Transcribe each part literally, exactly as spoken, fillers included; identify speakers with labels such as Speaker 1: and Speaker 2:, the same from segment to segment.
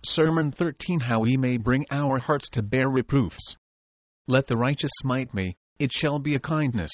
Speaker 1: Sermon thirteen. How we may bring our hearts to bear reproofs. Let the righteous smite me, it shall be a kindness.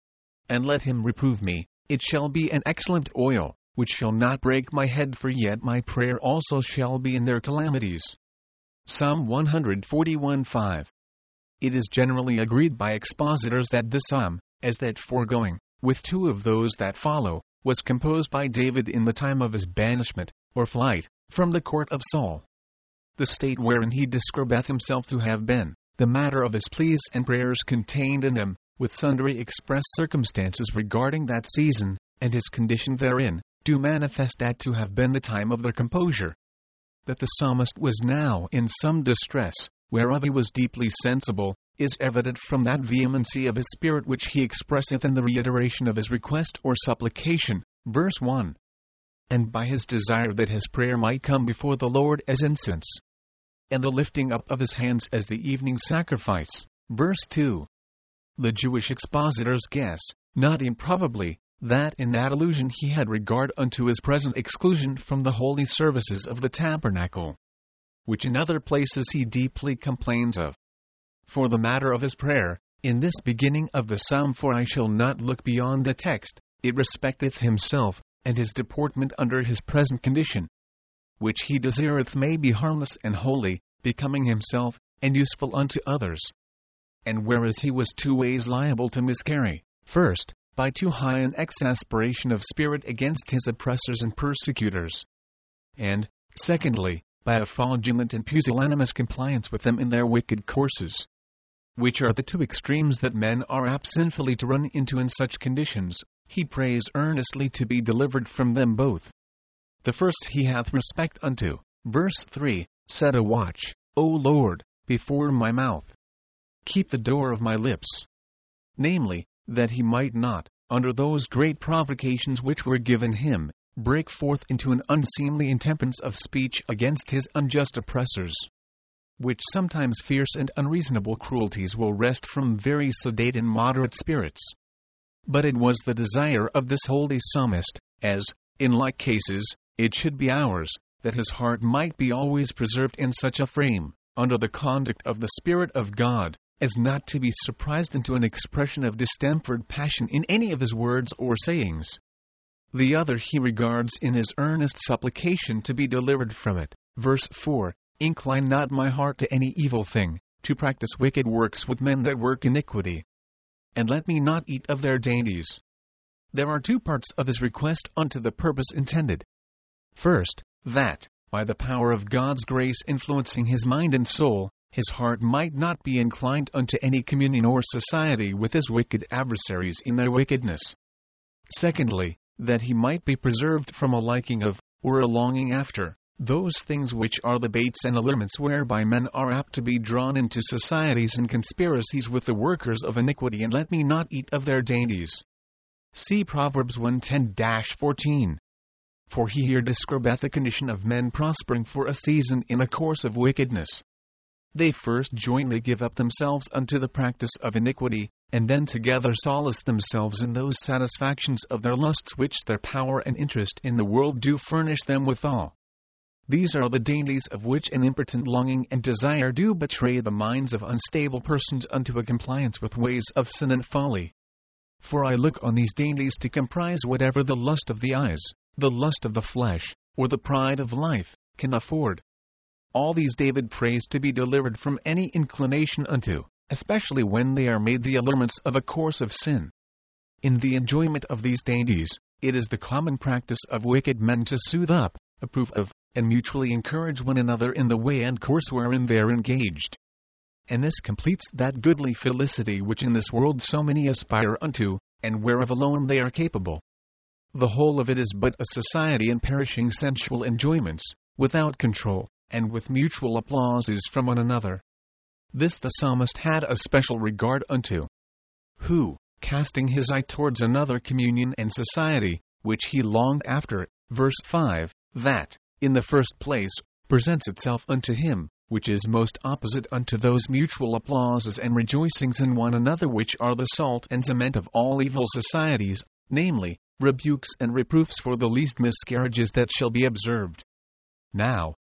Speaker 1: And let him reprove me, it shall be an excellent oil, which shall not break my head, for yet my prayer also shall be in their calamities. Psalm one forty-one five. It is generally agreed by expositors that this psalm, as that foregoing, with two of those that follow, was composed by David in the time of his banishment, or flight, from the court of Saul. The state wherein he describeth himself to have been, the matter of his pleas and prayers contained in them, with sundry express circumstances regarding that season, and his condition therein, do manifest that to have been the time of their composure. That the psalmist was now in some distress, whereof he was deeply sensible, is evident from that vehemency of his spirit which he expresseth in the reiteration of his request or supplication, verse one. And by his desire that his prayer might come before the Lord as incense, and the lifting up of his hands as the evening sacrifice, verse two. The Jewish expositors guess, not improbably, that in that allusion he had regard unto his present exclusion from the holy services of the tabernacle, which in other places he deeply complains of. For the matter of his prayer, in this beginning of the psalm, for I shall not look beyond the text, it respecteth himself, and his deportment under his present condition, which he desireth may be harmless and holy, becoming himself, and useful unto others. And whereas he was two ways liable to miscarry, first, by too high an exasperation of spirit against his oppressors and persecutors, and, secondly, by a fraudulent and pusillanimous compliance with them in their wicked courses, which are the two extremes that men are apt sinfully to run into in such conditions, he prays earnestly to be delivered from them both. The first he hath respect unto, verse three, set a watch, O Lord, before my mouth. Keep the door of my lips. Namely, that he might not, under those great provocations which were given him, break forth into an unseemly intemperance of speech against his unjust oppressors, which sometimes fierce and unreasonable cruelties will wrest from very sedate and moderate spirits. But it was the desire of this holy psalmist, as, in like cases, it should be ours, that his heart might be always preserved in such a frame, under the conduct of the Spirit of God, as not to be surprised into an expression of distempered passion in any of his words or sayings. The other he regards in his earnest supplication to be delivered from it, verse four, incline not my heart to any evil thing, to practice wicked works with men that work iniquity, and let me not eat of their dainties. There are two parts of his request unto the purpose intended. First, that, by the power of God's grace influencing his mind and soul, his heart might not be inclined unto any communion or society with his wicked adversaries in their wickedness. Secondly, that he might be preserved from a liking of, or a longing after, those things which are the baits and allurements whereby men are apt to be drawn into societies and conspiracies with the workers of iniquity, and let me not eat of their dainties. See Proverbs one ten fourteen. For he here describeth the condition of men prospering for a season in a course of wickedness. They first jointly give up themselves unto the practice of iniquity, and then together solace themselves in those satisfactions of their lusts which their power and interest in the world do furnish them withal. These are the dainties of which an impotent longing and desire do betray the minds of unstable persons unto a compliance with ways of sin and folly. For I look on these dainties to comprise whatever the lust of the eyes, the lust of the flesh, or the pride of life, can afford. All these David prays to be delivered from any inclination unto, especially when they are made the allurements of a course of sin. In the enjoyment of these dainties, it is the common practice of wicked men to soothe up, approve of, and mutually encourage one another in the way and course wherein they are engaged. And this completes that goodly felicity which in this world so many aspire unto, and whereof alone they are capable. The whole of it is but a society in perishing sensual enjoyments, without control, and with mutual applauses from one another. This the psalmist had a special regard unto, who, casting his eye towards another communion and society, which he longed after, verse five, that, in the first place, presents itself unto him, which is most opposite unto those mutual applauses and rejoicings in one another which are the salt and cement of all evil societies, namely, rebukes and reproofs for the least miscarriages that shall be observed. Now,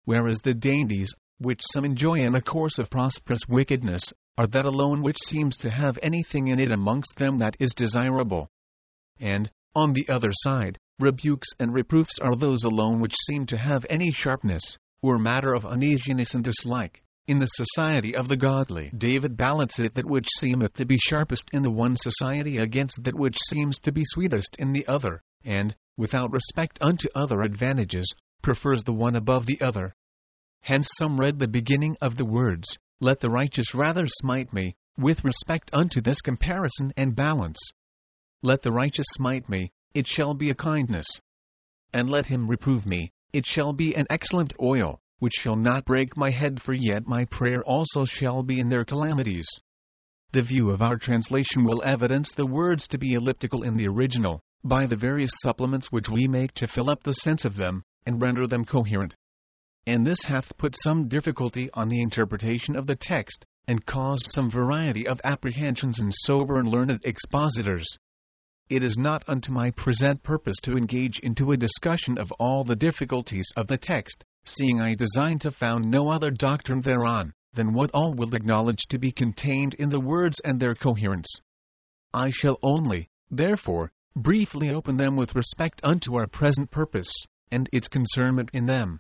Speaker 1: whereas the dainties, which some enjoy in a course of prosperous wickedness, are that alone which seems to have anything in it amongst them that is desirable. And, on the other side, rebukes and reproofs are those alone which seem to have any sharpness, or matter of uneasiness and dislike, in the society of the godly. David balanceth that which seemeth to be sharpest in the one society against that which seems to be sweetest in the other, and, without respect unto other advantages, prefers the one above the other. Hence some read the beginning of the words, "Let the righteous rather smite me," with respect unto this comparison and balance. Let the righteous smite me, it shall be a kindness. And let him reprove me, it shall be an excellent oil, which shall not break my head, for yet my prayer also shall be in their calamities. The view of our translation will evidence the words to be elliptical in the original, by the various supplements which we make to fill up the sense of them, and render them coherent. And this hath put some difficulty on the interpretation of the text, and caused some variety of apprehensions in sober and learned expositors. It is not unto my present purpose to engage into a discussion of all the difficulties of the text, seeing I design to found no other doctrine thereon, than what all will acknowledge to be contained in the words and their coherence. I shall only, therefore, briefly open them with respect unto our present purpose, and its concernment in them.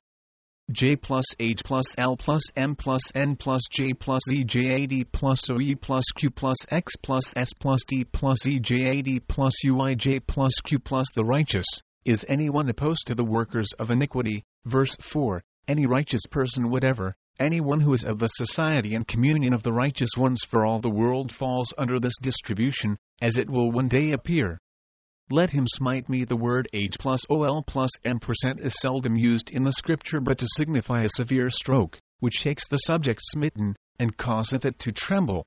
Speaker 1: J plus H plus L plus M plus N plus J plus E J A D plus O E plus Q plus X plus S plus D plus E J A D plus U I J plus Q plus the righteous. Is anyone opposed to the workers of iniquity? Verse four. Any righteous person whatever, anyone who is of the society and communion of the righteous ones, for all the world falls under this distribution, as it will one day appear. Let him smite me. The word H plus O L plus M percent is seldom used in the scripture but to signify a severe stroke, which shakes the subject smitten, and causeth it to tremble.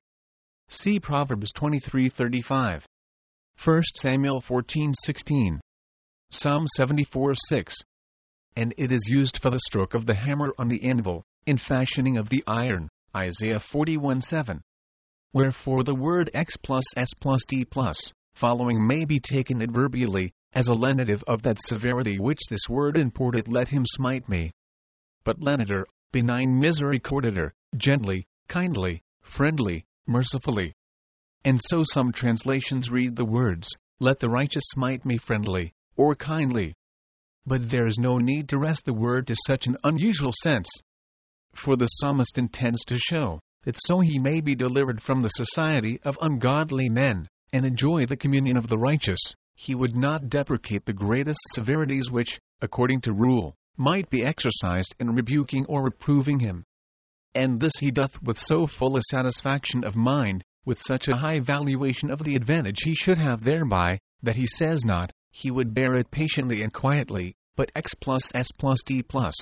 Speaker 1: See Proverbs twenty-three thirty-five. First Samuel fourteen sixteen. Psalm seventy-four six. And it is used for the stroke of the hammer on the anvil, in fashioning of the iron. Isaiah forty-one seven. Wherefore the word X plus S plus D plus following may be taken adverbially, as a lenitive of that severity which this word imported. Let him smite me. But leniter, benign misericordiator, gently, kindly, friendly, mercifully. And so some translations read the words, let the righteous smite me friendly, or kindly. But there is no need to wrest the word to such an unusual sense. For the psalmist intends to show, that so he may be delivered from the society of ungodly men, and enjoy the communion of the righteous, he would not deprecate the greatest severities which, according to rule, might be exercised in rebuking or reproving him. And this he doth with so full a satisfaction of mind, with such a high valuation of the advantage he should have thereby, that he says not, he would bear it patiently and quietly, but X plus S plus D plus.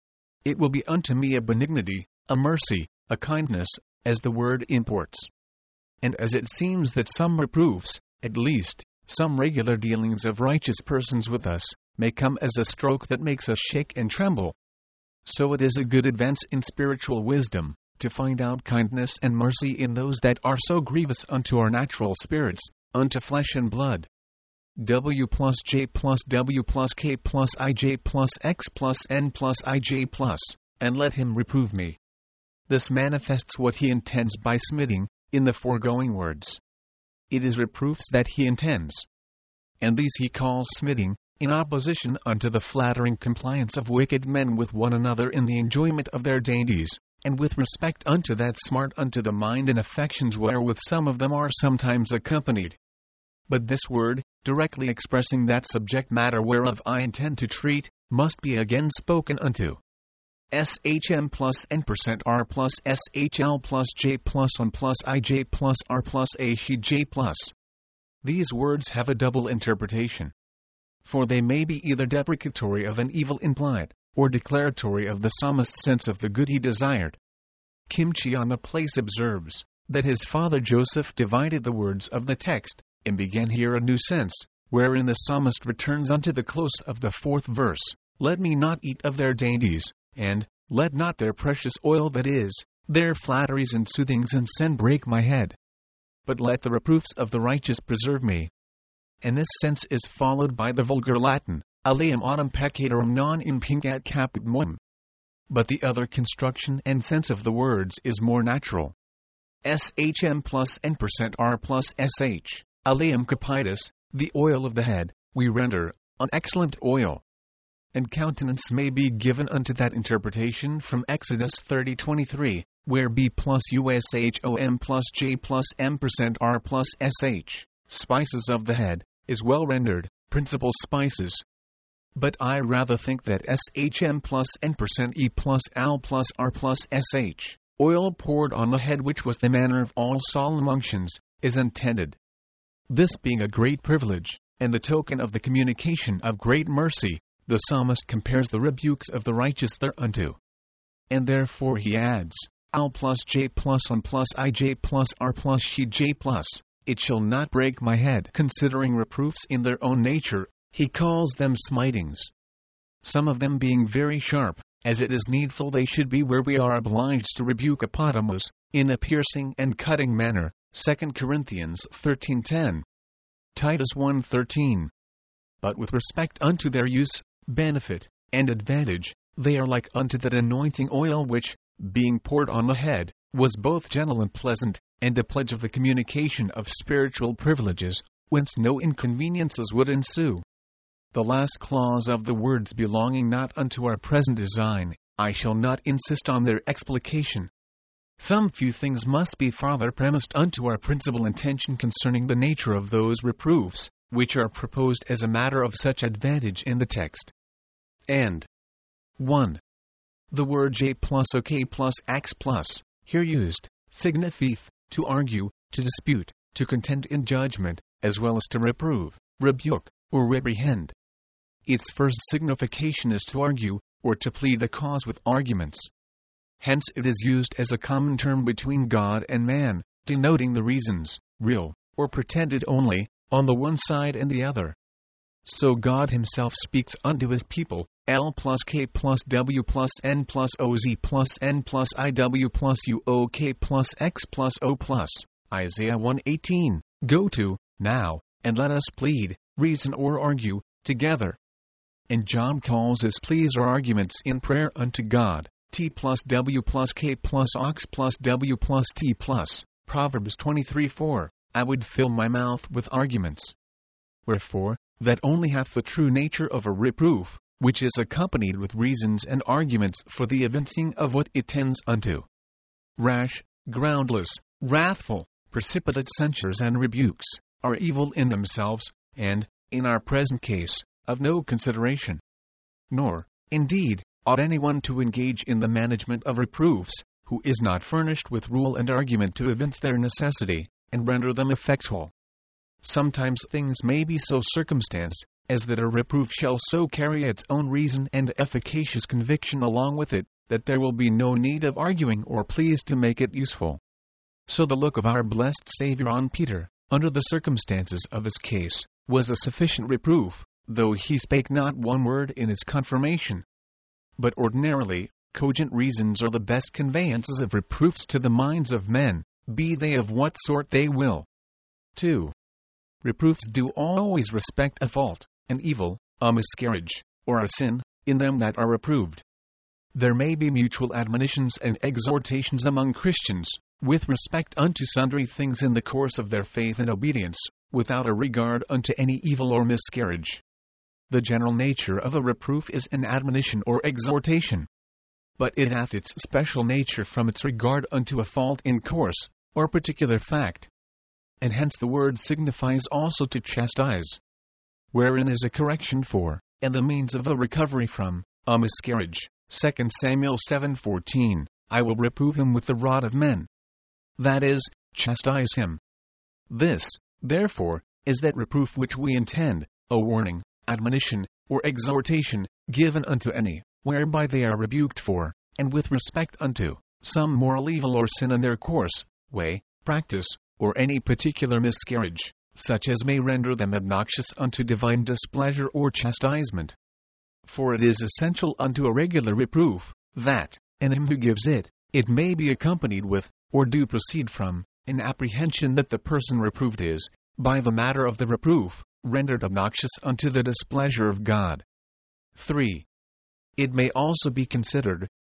Speaker 1: It will be unto me a benignity, a mercy, a kindness, as the word imports. And as it seems that some reproofs, at least, some regular dealings of righteous persons with us, may come as a stroke that makes us shake and tremble, so it is a good advance in spiritual wisdom, to find out kindness and mercy in those that are so grievous unto our natural spirits, unto flesh and blood. W plus J plus W plus K plus I J plus X plus N plus I J plus, and let him reprove me. This manifests what he intends by smiting, in the foregoing words. It is reproofs that he intends. And these he calls smiting, in opposition unto the flattering compliance of wicked men with one another in the enjoyment of their dainties, and with respect unto that smart unto the mind and affections wherewith some of them are sometimes accompanied. But this word, directly expressing that subject matter whereof I intend to treat, must be again spoken unto. S H M plus N percent R plus S H L plus J plus N plus I J plus R plus A H J plus. These words have a double interpretation. For they may be either deprecatory of an evil implied, or declaratory of the psalmist's sense of the good he desired. Kimchi on the place observes, that his father Joseph divided the words of the text, and began here a new sense, wherein the psalmist returns unto the close of the fourth verse, let me not eat of their dainties, and, let not their precious oil, that is, their flatteries and soothings and sin, break my head. But let the reproofs of the righteous preserve me. And this sense is followed by the vulgar Latin, alium autem peccatorum non impingat caput moem. but the other construction and sense of the words is more natural. Shm plus n percent r plus sh, aleum capitis, the oil of the head, we render, an excellent oil. And countenance may be given unto that interpretation from Exodus thirty twenty-three, where b plus ushom plus j plus m percent r plus sh, spices of the head, is well rendered, principal spices. But I rather think that shm plus n percent e plus al plus r plus sh, oil poured on the head, which was the manner of all solemn unctions, is intended. This being a great privilege, and the token of the communication of great mercy, the psalmist compares the rebukes of the righteous thereunto. And therefore he adds, al plus j plus on plus ij plus r plus she j plus, it shall not break my head. Considering reproofs in their own nature, he calls them smitings. Some of them being very sharp, as it is needful they should be, where we are obliged to rebuke apotamos, in a piercing and cutting manner, Second Corinthians thirteen ten. Titus one thirteen. But with respect unto their use, benefit, and advantage, they are like unto that anointing oil which, being poured on the head, was both gentle and pleasant, and a pledge of the communication of spiritual privileges, whence no inconveniences would ensue. The last clause of the words belonging not unto our present design, I shall not insist on their explication. Some few things must be farther premised unto our principal intention concerning the nature of those reproofs, which are proposed as a matter of such advantage in the text. And one. The word j plus ok plus x plus, here used, signifieth, to argue, to dispute, to contend in judgment, as well as to reprove, rebuke, or reprehend. Its first signification is to argue, or to plead a cause with arguments. Hence it is used as a common term between God and man, denoting the reasons, real, or pretended only, on the one side and the other. So God himself speaks unto his people, L plus K plus W plus N plus O Z plus N plus I W plus U O K plus X plus O plus, Isaiah one eighteen, go to, now, and let us plead, reason or argue, together. And John calls his pleas or arguments in prayer unto God, T plus W plus K plus Ox plus W plus T plus, Proverbs twenty-three four. I would fill my mouth with arguments. Wherefore, that only hath the true nature of a reproof, which is accompanied with reasons and arguments for the evincing of what it tends unto. Rash, groundless, wrathful, precipitate censures and rebukes, are evil in themselves, and, in our present case, of no consideration. Nor, indeed, ought anyone to engage in the management of reproofs, who is not furnished with rule and argument to evince their necessity, and render them effectual. Sometimes things may be so circumstanced, as that a reproof shall so carry its own reason and efficacious conviction along with it, that there will be no need of arguing or pleas to make it useful. So the look of our blessed Savior on Peter, under the circumstances of his case, was a sufficient reproof, though he spake not one word in its confirmation. But ordinarily, cogent reasons are the best conveyances of reproofs to the minds of men, be they of what sort they will. two. Reproofs do always respect a fault, an evil, a miscarriage, or a sin, in them that are reproved. There may be mutual admonitions and exhortations among Christians, with respect unto sundry things in the course of their faith and obedience, without a regard unto any evil or miscarriage. The general nature of a reproof is an admonition or exhortation. But it hath its special nature from its regard unto a fault in course, or particular fact. And hence the word signifies also to chastise, wherein is a correction for, and the means of a recovery from, a miscarriage. Second Samuel seven fourteen, I will reprove him with the rod of men. That is, chastise him. This, therefore, is that reproof which we intend, a warning, admonition, or exhortation, given unto any, whereby they are rebuked for, and with respect unto, some moral evil or sin in their course, way, practice, or any particular miscarriage, such as may render them obnoxious unto divine displeasure or chastisement. For it is essential unto a regular reproof, that, in him who gives it, it may be accompanied with, or do proceed from, an apprehension that the person reproved is, by the matter of the reproof, rendered obnoxious unto the displeasure of God. three. It may also be considered,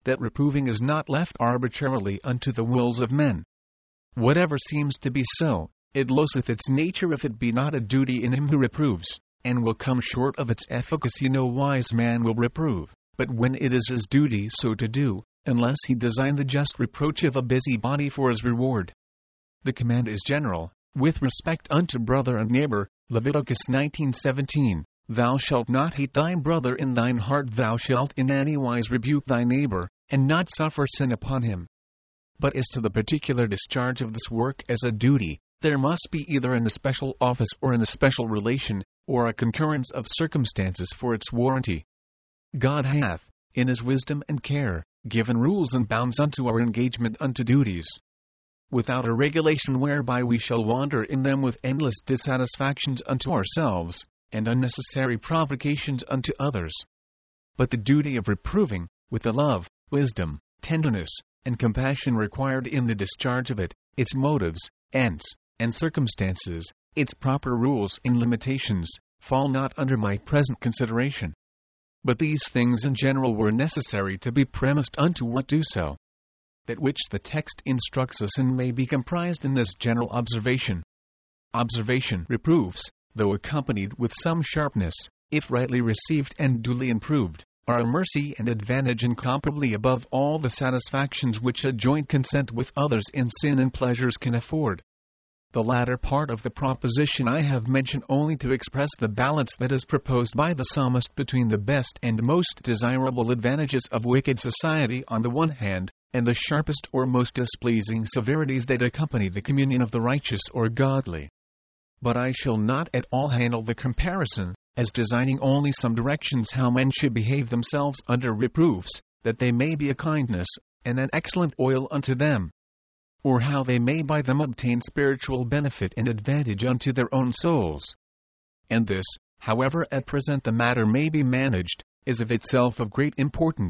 Speaker 1: that reproving is not left arbitrarily unto the wills of men. Whatever seems to be so, it loseth its nature if it be not a duty in him who reproves, and will come short of its efficacy. No wise man will reprove, but when it is his duty so to do, unless he design the just reproach of a busybody for his reward. The command is general, with respect unto brother and neighbor, Leviticus nineteen seventeen, Thou shalt not hate thy brother in thine heart, thou shalt in any wise rebuke thy neighbor, and not suffer sin upon him. But as to the particular discharge of this work as a duty, there must be either an especial office or an especial relation, or a concurrence of circumstances for its warranty. God hath, in his wisdom and care, given rules and bounds unto our engagement unto duties, without a regulation whereby we shall wander in them with endless dissatisfactions unto ourselves, and unnecessary provocations unto others. But the duty of reproving, with the love, wisdom, tenderness, and compassion required in the discharge of it, its motives, ends, and circumstances, its proper rules and limitations, fall not under my present consideration. But these things in general were necessary to be premised unto what do so, that which the text instructs us in may be comprised in this general observation. Observation reproofs, though accompanied with some sharpness, if rightly received and duly improved, are a mercy and advantage incomparably above all the satisfactions which a joint consent with others in sin and pleasures can afford. The latter part of the proposition I have mentioned only to express the balance that is proposed by the psalmist between the best and most desirable advantages of wicked society on the one hand, and the sharpest or most displeasing severities that accompany the communion of the righteous or godly. But I shall not at all handle the comparison, as designing only some directions how men should behave themselves under reproofs, that they may be a kindness, and an excellent oil unto them, or how they may by them obtain spiritual benefit and advantage unto their own souls. And this, however at present the matter may be managed, is of itself of great importance.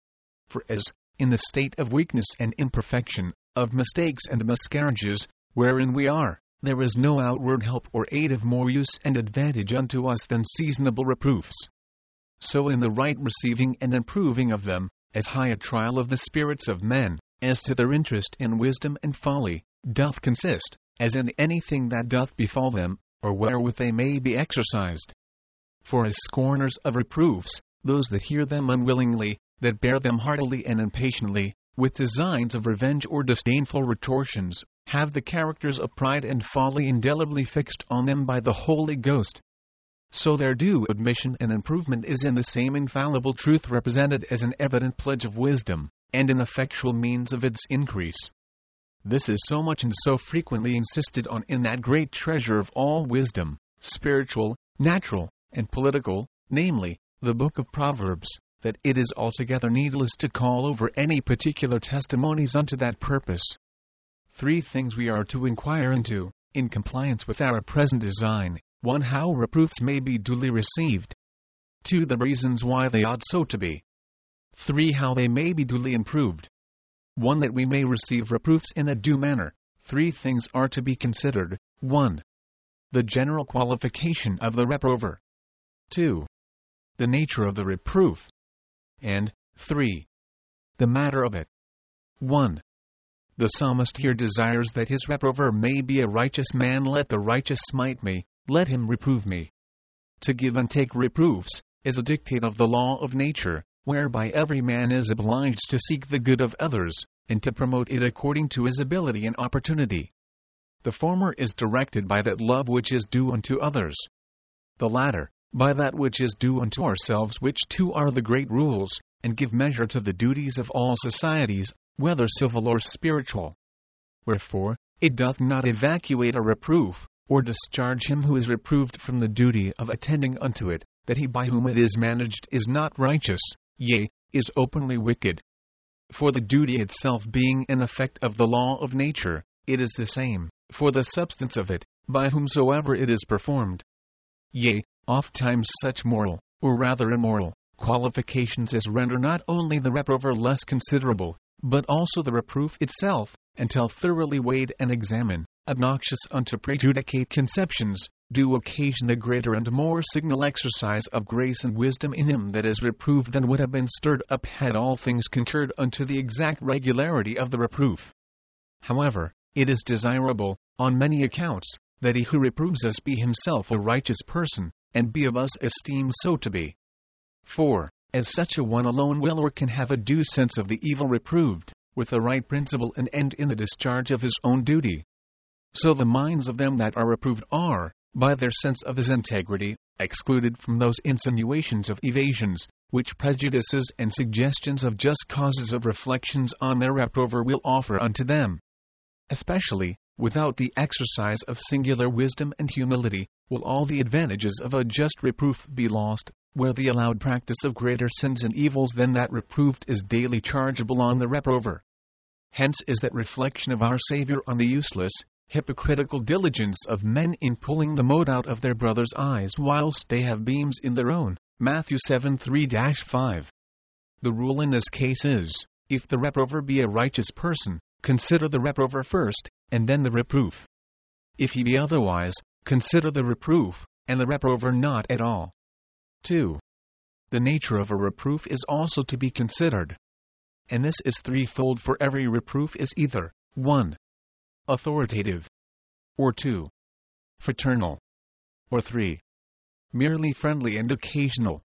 Speaker 1: For as, in the state of weakness and imperfection, of mistakes and miscarriages, wherein we are, there is no outward help or aid of more use and advantage unto us than seasonable reproofs. So in the right receiving and improving of them, as high a trial of the spirits of men, as to their interest in wisdom and folly, doth consist, as in anything that doth befall them, or wherewith they may be exercised. For as scorners of reproofs, those that hear them unwillingly, that bear them heartily and impatiently, with designs of revenge or disdainful retortions, have the characters of pride and folly indelibly fixed on them by the Holy Ghost. So their due admission and improvement is in the same infallible truth represented as an evident pledge of wisdom, and an effectual means of its increase. This is so much and so frequently insisted on in that great treasure of all wisdom, spiritual, natural, and political, namely, the book of Proverbs, that it is altogether needless to call over any particular testimonies unto that purpose. Three things we are to inquire into, in compliance with our present design: one, how reproofs may be duly received; two, the reasons why they ought so to be; three, how they may be duly improved. one. That we may receive reproofs in a due manner, three things are to be considered: one. The general qualification of the reprover; two. The nature of the reproof; and three. The matter of it. one. The psalmist here desires that his reprover may be a righteous man. Let the righteous smite me, let him reprove me. To give and take reproofs is a dictate of the law of nature, whereby every man is obliged to seek the good of others, and to promote it according to his ability and opportunity. The former is directed by that love which is due unto others; the latter, by that which is due unto ourselves, which two are the great rules, and give measure to the duties of all societies, whether civil or spiritual. Wherefore, it doth not evacuate a reproof, or discharge him who is reproved from the duty of attending unto it, that he by whom it is managed is not righteous, yea, is openly wicked. For the duty itself being an effect of the law of nature, it is the same, for the substance of it, by whomsoever it is performed. Yea, ofttimes such moral, or rather immoral, qualifications as render not only the reprover less considerable, but also the reproof itself, until thoroughly weighed and examined, obnoxious unto prejudicate conceptions, do occasion a greater and more signal exercise of grace and wisdom in him that is reproved than would have been stirred up had all things concurred unto the exact regularity of the reproof. However, it is desirable, on many accounts, that he who reproves us be himself a righteous person, and be of us esteemed so to be. For, as such a one alone will or can have a due sense of the evil reproved, with a right principle and end in the discharge of his own duty. So the minds of them that are reproved are, by their sense of his integrity, excluded from those insinuations of evasions, which prejudices and suggestions of just causes of reflections on their reprover will offer unto them. Especially, without the exercise of singular wisdom and humility, will all the advantages of a just reproof be lost, where the allowed practice of greater sins and evils than that reproved is daily chargeable on the reprover. Hence is that reflection of our Savior on the useless, hypocritical diligence of men in pulling the mote out of their brother's eyes whilst they have beams in their own, Matthew seven three to five. The rule in this case is, if the reprover be a righteous person, consider the reprover first, and then the reproof. If he be otherwise, consider the reproof, and the reprover not at all. two. The nature of a reproof is also to be considered. And this is threefold, for every reproof is either one. Authoritative, or two. Fraternal, or three. Merely friendly and occasional.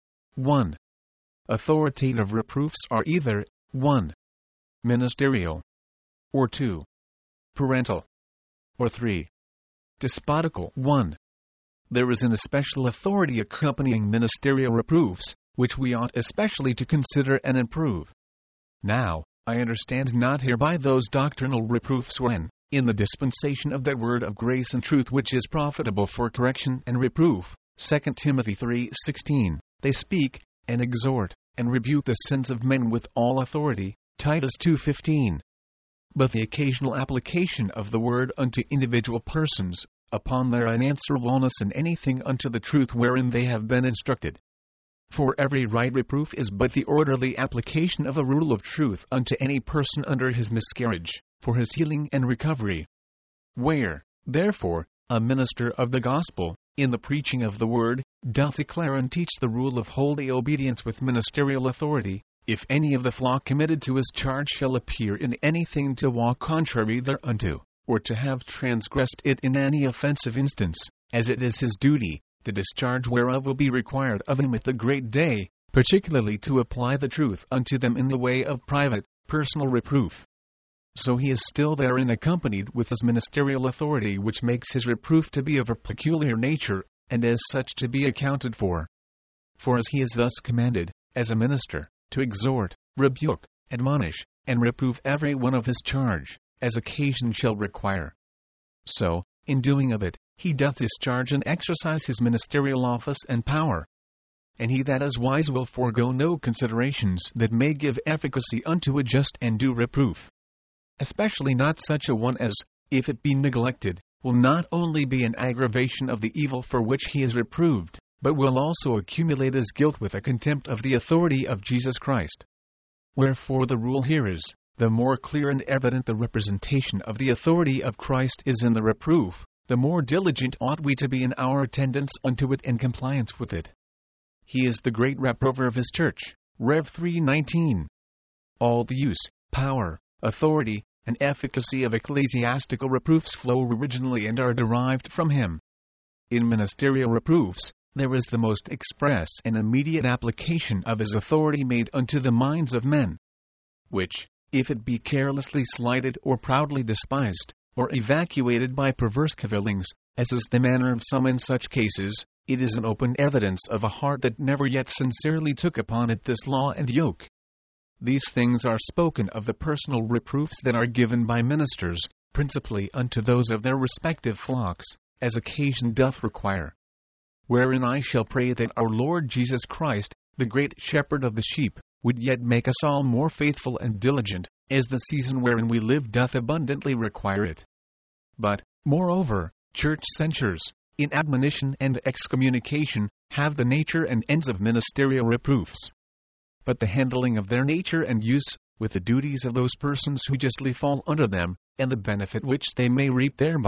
Speaker 1: one. Authoritative reproofs are either one. Ministerial, or two. Parental, or three. Despotical. one. There is an especial authority accompanying ministerial reproofs, which we ought especially to consider and improve. Now, I understand not hereby those doctrinal reproofs when, in the dispensation of that word of grace and truth which is profitable for correction and reproof, Second Timothy three sixteen, they speak, and exhort, and rebuke the sins of men with all authority, Titus two fifteen. But the occasional application of the word unto individual persons, upon their unanswerableness in anything unto the truth wherein they have been instructed. For every right reproof is but the orderly application of a rule of truth unto any person under his miscarriage, for his healing and recovery. Where, therefore, a minister of the gospel, in the preaching of the word, doth declare and teach the rule of holy obedience with ministerial authority, if any of the flock committed to his charge shall appear in anything to walk contrary thereunto, or to have transgressed it in any offensive instance, as it is his duty, the discharge whereof will be required of him at the great day, particularly to apply the truth unto them in the way of private, personal reproof. So he is still therein accompanied with his ministerial authority, which makes his reproof to be of a peculiar nature, and as such to be accounted for. For as he is thus commanded, as a minister, to exhort, rebuke, admonish, and reprove every one of his charge, as occasion shall require. So, in doing of it, he doth discharge and exercise his ministerial office and power. And he that is wise will forego no considerations that may give efficacy unto a just and due reproof. Especially not such a one as, if it be neglected, will not only be an aggravation of the evil for which he is reproved, but will also accumulate as guilt with a contempt of the authority of Jesus Christ. Wherefore the rule here is, the more clear and evident the representation of the authority of Christ is in the reproof, the more diligent ought we to be in our attendance unto it and compliance with it. He is the great reprover of his church, Rev three nineteen. All the use, power, authority, and efficacy of ecclesiastical reproofs flow originally and are derived from him. In ministerial reproofs, there is the most express and immediate application of his authority made unto the minds of men, which, if it be carelessly slighted or proudly despised, or evacuated by perverse cavillings, as is the manner of some in such cases, it is an open evidence of a heart that never yet sincerely took upon it this law and yoke. These things are spoken of the personal reproofs that are given by ministers, principally unto those of their respective flocks, as occasion doth require. Wherein I shall pray that our Lord Jesus Christ, the great shepherd of the sheep, would yet make us all more faithful and diligent, as the season wherein we live doth abundantly require it. But, moreover, church censures, in admonition and excommunication, have the nature and ends of ministerial reproofs. But the handling of their nature and use, with the duties of those persons who justly fall under them, and the benefit which they may reap thereby,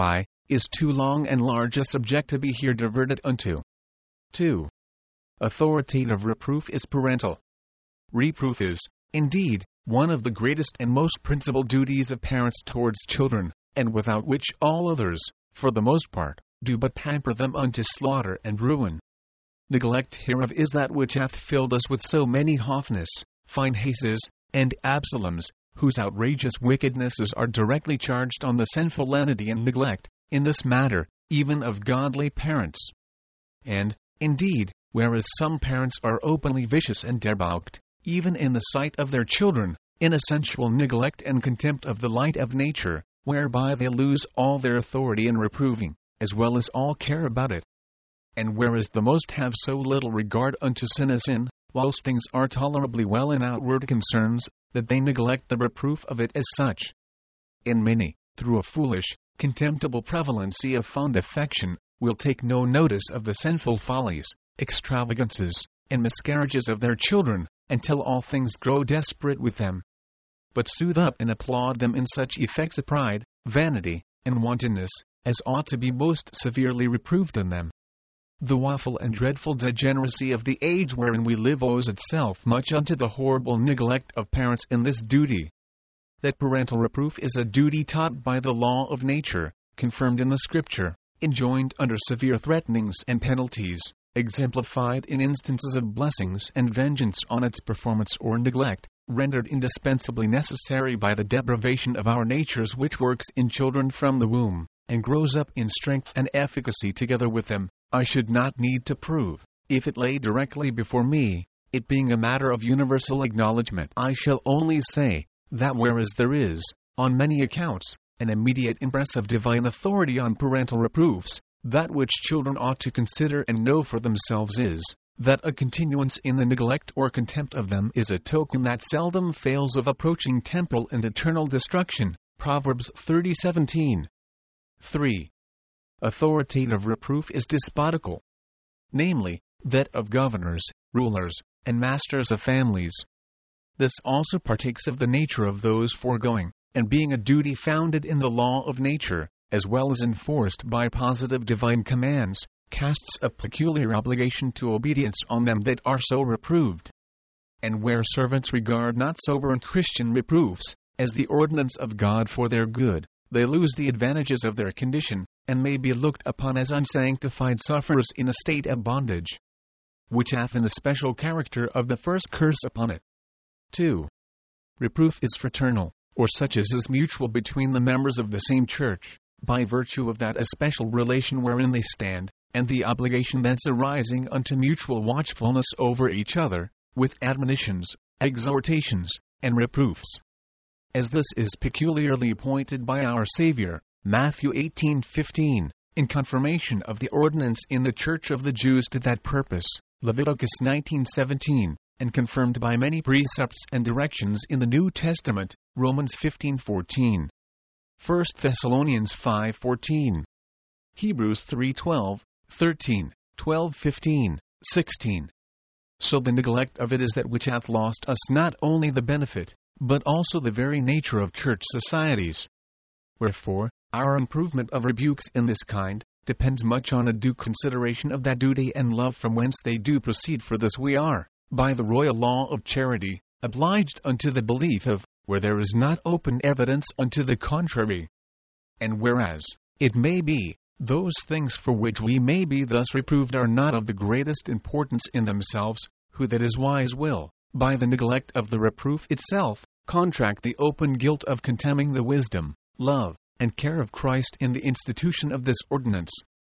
Speaker 1: is too long and large a subject to be here diverted unto. two. Authoritative reproof is parental. Reproof is, indeed, one of the greatest and most principal duties of parents towards children, and without which all others, for the most part, do but pamper them unto slaughter and ruin. Neglect hereof is that which hath filled us with so many Hophnis, Phinehas's, and Absaloms, whose outrageous wickednesses are directly charged on the sinful lenity and neglect, in this matter, even of godly parents. And, indeed, whereas some parents are openly vicious and debauched, even in the sight of their children, in a sensual neglect and contempt of the light of nature, whereby they lose all their authority in reproving, as well as all care about it. And whereas the most have so little regard unto sin as sin, whilst things are tolerably well in outward concerns, that they neglect the reproof of it as such. In many, through a foolish, contemptible prevalency of fond affection, will take no notice of the sinful follies, extravagances, and miscarriages of their children, until all things grow desperate with them. But soothe up and applaud them in such effects of pride, vanity, and wantonness, as ought to be most severely reproved in them. The woeful and dreadful degeneracy of the age wherein we live owes itself much unto the horrible neglect of parents in this duty. That parental reproof is a duty taught by the law of nature, confirmed in the Scripture, enjoined under severe threatenings and penalties, exemplified in instances of blessings and vengeance on its performance or neglect, rendered indispensably necessary by the deprivation of our natures which works in children from the womb, and grows up in strength and efficacy together with them. I should not need to prove, if it lay directly before me, it being a matter of universal acknowledgment. I shall only say, that whereas there is, on many accounts, an immediate impress of divine authority on parental reproofs, that which children ought to consider and know for themselves is, that a continuance in the neglect or contempt of them is a token that seldom fails of approaching temporal and eternal destruction. Proverbs thirty seventeen. three. Authoritative reproof is despotical. Namely, that of governors, rulers, and masters of families. This also partakes of the nature of those foregoing, and being a duty founded in the law of nature, as well as enforced by positive divine commands, casts a peculiar obligation to obedience on them that are so reproved. And where servants regard not sober and Christian reproofs, as the ordinance of God for their good, they lose the advantages of their condition, and may be looked upon as unsanctified sufferers in a state of bondage, which hath an especial character of the first curse upon it. two. Reproof is fraternal, or such as is mutual between the members of the same church, by virtue of that especial relation wherein they stand, and the obligation thence arising unto mutual watchfulness over each other, with admonitions, exhortations, and reproofs. As this is peculiarly appointed by our Savior, Matthew eighteen fifteen, in confirmation of the ordinance in the Church of the Jews to that purpose, Leviticus nineteen seventeen, and confirmed by many precepts and directions in the New Testament, Romans fifteen fourteen, First Thessalonians five fourteen, Hebrews three twelve, thirteen, twelve fifteen, sixteen. So the neglect of it is that which hath lost us not only the benefit, but also the very nature of church societies. Wherefore, our improvement of rebukes in this kind depends much on a due consideration of that duty and love from whence they do proceed. For this we are, by the royal law of charity, obliged unto the belief of, where there is not open evidence unto the contrary. And whereas, it may be, those things for which we may be thus reproved are not of the greatest importance in themselves, who that is wise will, by the neglect of the reproof itself, contract the open guilt of contemning the wisdom, love, and care of Christ in the institution of this ordinance.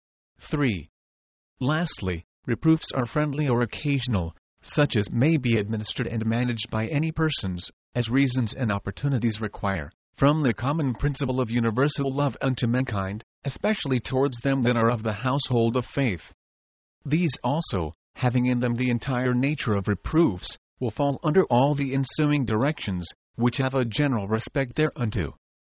Speaker 1: three. Lastly, reproofs are friendly or occasional, such as may be administered and managed by any persons, as reasons and opportunities require, from the common principle of universal love unto mankind, especially towards them that are of the household of faith. These also, having in them the entire nature of reproofs, will fall under all the ensuing directions, which have a general respect thereunto.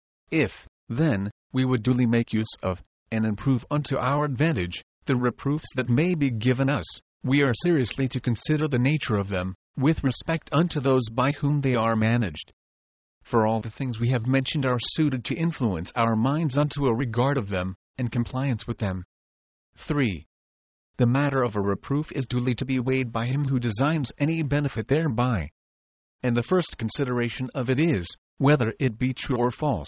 Speaker 1: If, then, we would duly make use of, and improve unto our advantage, the reproofs that may be given us, we are seriously to consider the nature of them, with respect unto those by whom they are managed. For all the things we have mentioned are suited to influence our minds unto a regard of them, and compliance with them. three. The matter of a reproof is duly to be weighed by him who designs any benefit thereby. And the first consideration of it is, whether it be true or false.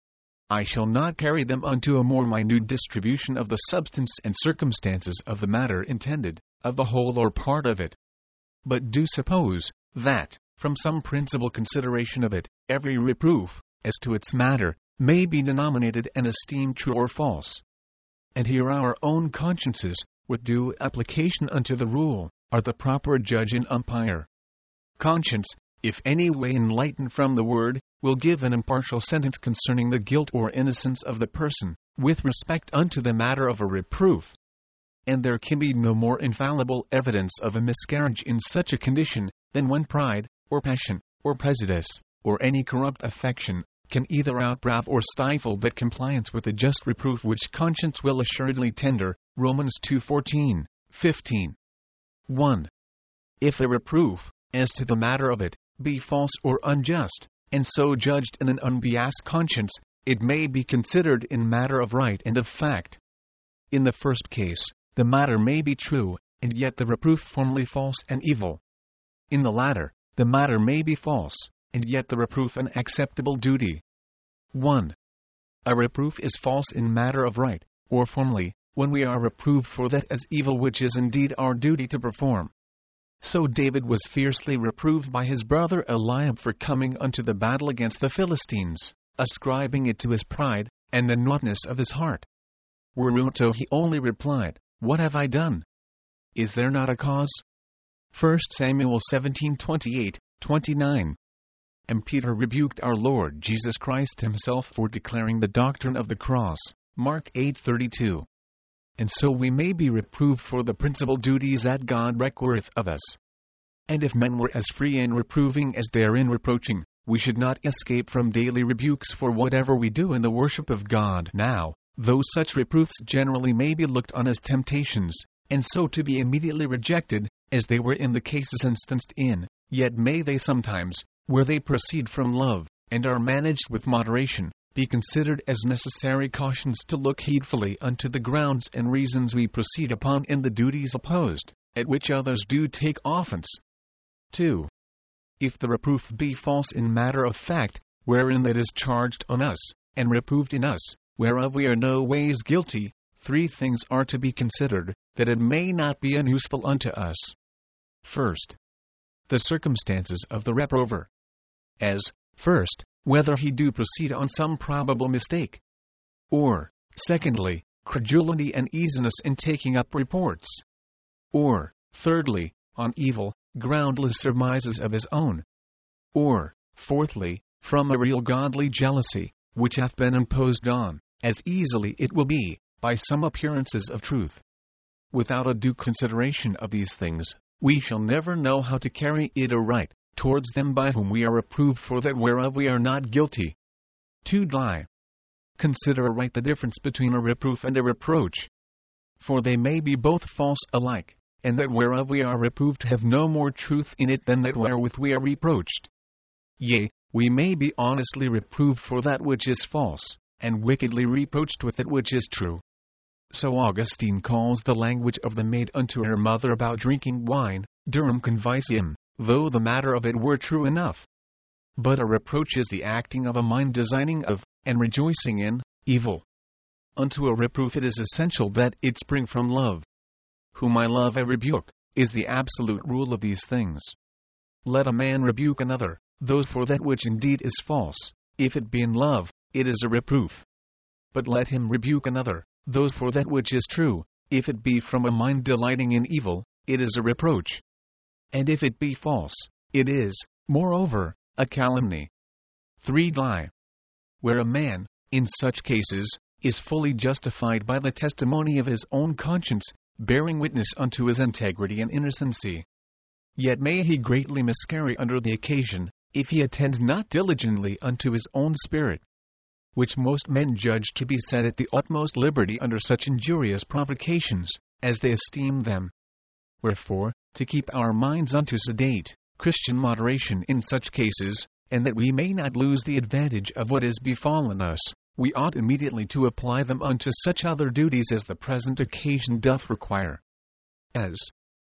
Speaker 1: I shall not carry them unto a more minute distribution of the substance and circumstances of the matter intended, of the whole or part of it. But do suppose, that, from some principal consideration of it, every reproof, as to its matter, may be denominated and esteemed true or false. And here our own consciences, with due application unto the rule, are the proper judge and umpire. Conscience, if any way enlightened from the word, will give an impartial sentence concerning the guilt or innocence of the person, with respect unto the matter of a reproof. And there can be no more infallible evidence of a miscarriage in such a condition, than when pride, or passion, or prejudice, or any corrupt affection, can either outbrav or stifle that compliance with a just reproof which conscience will assuredly tender. Romans two fourteen, fifteen. one. If a reproof, as to the matter of it, be false or unjust, and so judged in an unbiased conscience, it may be considered in matter of right and of fact. In the first case, the matter may be true, and yet the reproof formally false and evil. In the latter, the matter may be false, and yet the reproof an acceptable duty. one. A reproof is false in matter of right, or formally, when we are reproved for that as evil which is indeed our duty to perform. So David was fiercely reproved by his brother Eliab for coming unto the battle against the Philistines, ascribing it to his pride, and the naughtiness of his heart. Whereunto he only replied, What have I done? Is there not a cause? First Samuel seventeen twenty-eight, twenty-nine. And Peter rebuked our Lord Jesus Christ himself for declaring the doctrine of the cross, Mark eight thirty-two. And so we may be reproved for the principal duties that God requireth of us. And if men were as free in reproving as they are in reproaching, we should not escape from daily rebukes for whatever we do in the worship of God. Now, though such reproofs generally may be looked on as temptations, and so to be immediately rejected, as they were in the cases instanced in, yet may they sometimes, where they proceed from love, and are managed with moderation, be considered as necessary cautions to look heedfully unto the grounds and reasons we proceed upon in the duties opposed, at which others do take offense. two. If the reproof be false in matter of fact, wherein that is charged on us, and reproved in us, whereof we are no ways guilty, three things are to be considered, that it may not be unuseful unto us. First, the circumstances of the reprover. As, first, whether he do proceed on some probable mistake. Or, secondly, credulity and easiness in taking up reports. Or, thirdly, on evil, groundless surmises of his own. Or, fourthly, from a real godly jealousy, which hath been imposed on, as easily it will be, by some appearances of truth. Without a due consideration of these things, we shall never know how to carry it aright, towards them by whom we are reproved for that whereof we are not guilty. two. Consider aright the difference between a reproof and a reproach. For they may be both false alike, and that whereof we are reproved have no more truth in it than that wherewith we are reproached. Yea, we may be honestly reproved for that which is false, and wickedly reproached with that which is true. So Augustine calls the language of the maid unto her mother about drinking wine, durum convicium, though the matter of it were true enough. But a reproach is the acting of a mind designing of, and rejoicing in, evil. Unto a reproof it is essential that it spring from love. Whom I love I rebuke, is the absolute rule of these things. Let a man rebuke another, though for that which indeed is false, if it be in love, it is a reproof. But let him rebuke another, though for that which is true, if it be from a mind delighting in evil, it is a reproach. And if it be false, it is, moreover, a calumny. three. Where a man, in such cases, is fully justified by the testimony of his own conscience, bearing witness unto his integrity and innocency. Yet may he greatly miscarry under the occasion, if he attend not diligently unto his own spirit. Which most men judge to be set at the utmost liberty under such injurious provocations, as they esteem them. Wherefore, to keep our minds unto sedate, Christian moderation in such cases, and that we may not lose the advantage of what is befallen us, we ought immediately to apply them unto such other duties as the present occasion doth require. As,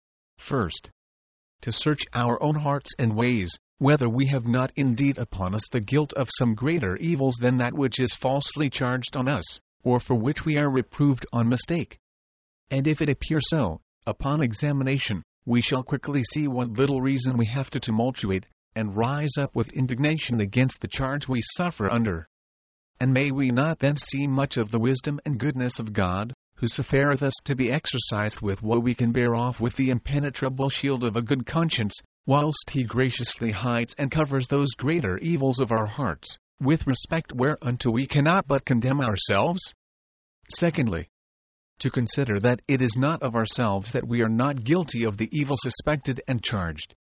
Speaker 1: first, to search our own hearts and ways, whether we have not indeed upon us the guilt of some greater evils than that which is falsely charged on us, or for which we are reproved on mistake. And if it appear so, upon examination, we shall quickly see what little reason we have to tumultuate, and rise up with indignation against the charge we suffer under. And may we not then see much of the wisdom and goodness of God, who suffereth us to be exercised with what we can bear off with the impenetrable shield of a good conscience, whilst he graciously hides and covers those greater evils of our hearts, with respect whereunto we cannot but condemn ourselves? Secondly, to consider that it is not of ourselves that we are not guilty of the evil suspected and charged.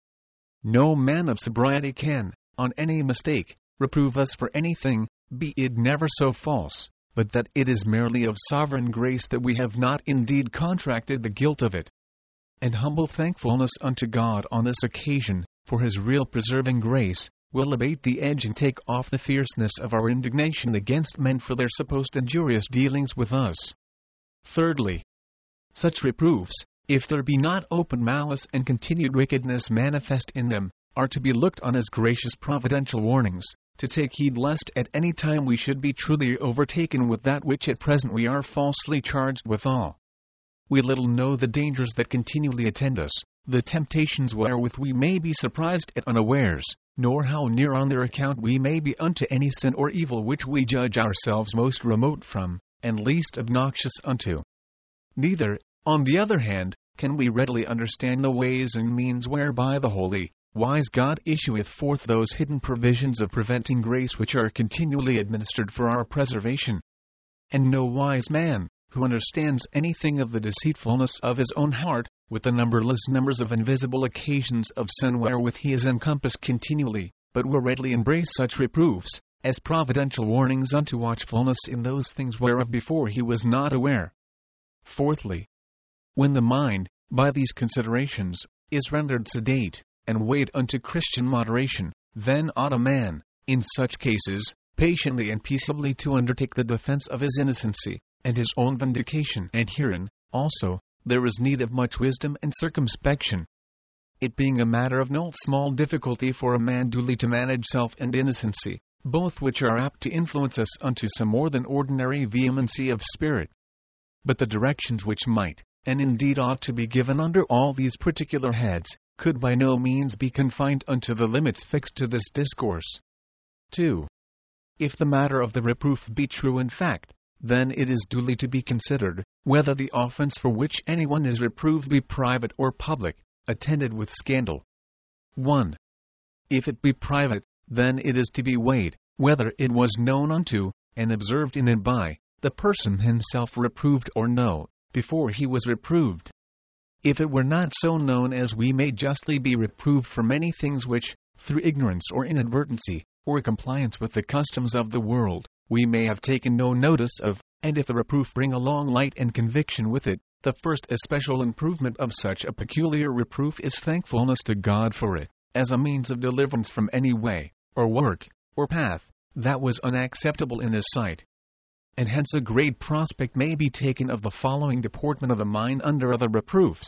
Speaker 1: No man of sobriety can, on any mistake, reprove us for anything, be it never so false, but that it is merely of sovereign grace that we have not indeed contracted the guilt of it. And humble thankfulness unto God on this occasion, for his real preserving grace, will abate the edge and take off the fierceness of our indignation against men for their supposed injurious dealings with us. Thirdly, such reproofs, if there be not open malice and continued wickedness manifest in them, are to be looked on as gracious providential warnings, to take heed lest at any time we should be truly overtaken with that which at present we are falsely charged withal. We little know the dangers that continually attend us, the temptations wherewith we may be surprised at unawares, nor how near on their account we may be unto any sin or evil which we judge ourselves most remote from, and least obnoxious unto. Neither, on the other hand, can we readily understand the ways and means whereby the holy, wise God issueth forth those hidden provisions of preventing grace which are continually administered for our preservation. And no wise man, who understands anything of the deceitfulness of his own heart, with the numberless numbers of invisible occasions of sin wherewith he is encompassed continually, but will readily embrace such reproofs, as providential warnings unto watchfulness in those things whereof before he was not aware. Fourthly, when the mind, by these considerations, is rendered sedate, and weighed unto Christian moderation, then ought a man, in such cases, patiently and peaceably to undertake the defense of his innocency, and his own vindication. And herein, also, there is need of much wisdom and circumspection. It being a matter of no small difficulty for a man duly to manage self and innocency, both which are apt to influence us unto some more than ordinary vehemency of spirit. But the directions which might, and indeed ought to be given under all these particular heads, could by no means be confined unto the limits fixed to this discourse. two. If the matter of the reproof be true in fact, then it is duly to be considered, whether the offense for which anyone is reproved be private or public, attended with scandal. one. If it be private, then it is to be weighed, whether it was known unto, and observed in and by, the person himself reproved or no, before he was reproved. If it were not so known, as we may justly be reproved for many things which, through ignorance or inadvertency, or compliance with the customs of the world, we may have taken no notice of, and if the reproof bring along light and conviction with it, the first especial improvement of such a peculiar reproof is thankfulness to God for it, as a means of deliverance from any way, or work, or path, that was unacceptable in his sight. And hence a great prospect may be taken of the following deportment of the mind under other reproofs.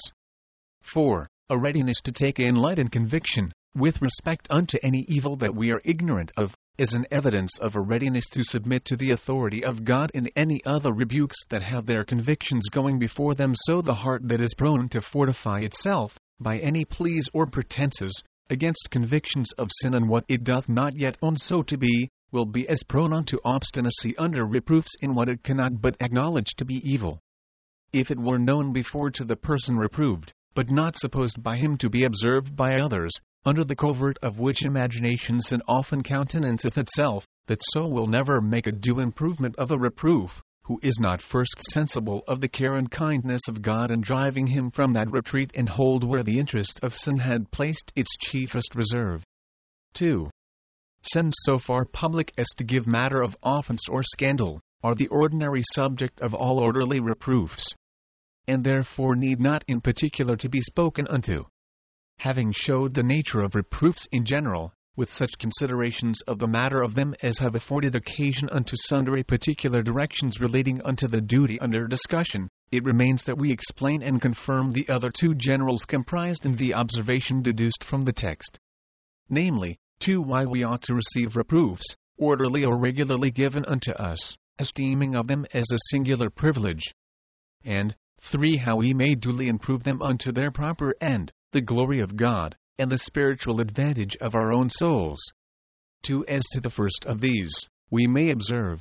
Speaker 1: four. A readiness to take in light and conviction, with respect unto any evil that we are ignorant of, is an evidence of a readiness to submit to the authority of God in any other rebukes that have their convictions going before them, so the heart that is prone to fortify itself, by any pleas or pretenses, against convictions of sin and what it doth not yet own so to be, will be as prone unto obstinacy under reproofs in what it cannot but acknowledge to be evil. If it were known before to the person reproved, but not supposed by him to be observed by others, under the covert of which imagination sin often countenanceth itself, that so will never make a due improvement of a reproof, who is not first sensible of the care and kindness of God in driving him from that retreat and hold where the interest of sin had placed its chiefest reserve. two. Sins so far public as to give matter of offense or scandal, are the ordinary subject of all orderly reproofs, and therefore need not in particular to be spoken unto. Having showed the nature of reproofs in general, with such considerations of the matter of them as have afforded occasion unto sundry particular directions relating unto the duty under discussion, it remains that we explain and confirm the other two generals comprised in the observation deduced from the text. Namely, two, why we ought to receive reproofs, orderly or regularly given unto us, esteeming of them as a singular privilege. And, three, how we may duly improve them unto their proper end, the glory of God, and the spiritual advantage of our own souls. two. As to the first of these, we may observe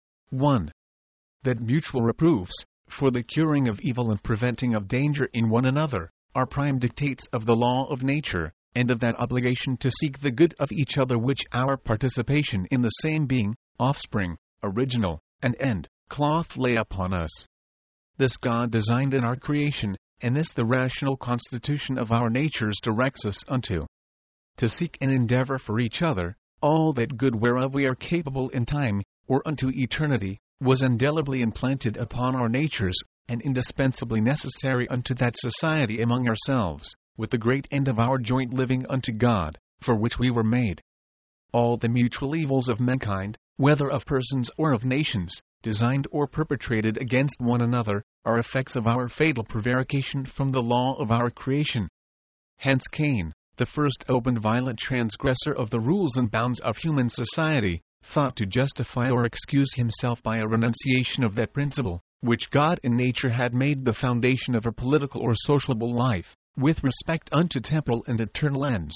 Speaker 1: one. That mutual reproofs, for the curing of evil and preventing of danger in one another, are prime dictates of the law of nature, and of that obligation to seek the good of each other which our participation in the same being, offspring, original, and end, cloth lay upon us. This God designed in our creation, and this the rational constitution of our natures directs us unto. To seek and endeavor for each other, all that good whereof we are capable in time, or unto eternity, was indelibly implanted upon our natures, and indispensably necessary unto that society among ourselves, with the great end of our joint living unto God, for which we were made. All the mutual evils of mankind, whether of persons or of nations, designed or perpetrated against one another, are effects of our fatal prevarication from the law of our creation. Hence Cain, the first open violent transgressor of the rules and bounds of human society, thought to justify or excuse himself by a renunciation of that principle, which God in nature had made the foundation of a political or sociable life, with respect unto temporal and eternal ends.